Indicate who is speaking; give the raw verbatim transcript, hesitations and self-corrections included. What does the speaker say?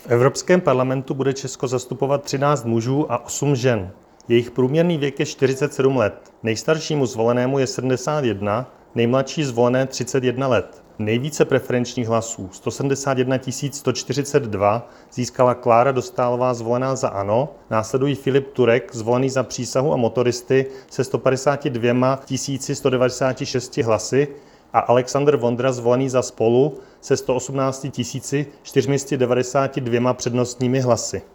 Speaker 1: V Evropském parlamentu bude Česko zastupovat třináct mužů a osm žen. Jejich průměrný věk je čtyřicet sedm let. Nejstaršímu zvolenému je sedmdesát jedna, nejmladší zvolené třicet jedna let. Nejvíce preferenčních hlasů, sto sedmdesát jedna tisíc sto čtyřicet dva, získala Klára Dostálová zvolená za ANO, následují Filip Turek zvolený za Přísahu a Motoristy se sto padesát dva tisíci sto devadesát šest hlasy a Alexandr Vondra zvolený za Spolu se sto osmnáct tisíci čtyři sta devadesát dva přednostními hlasy.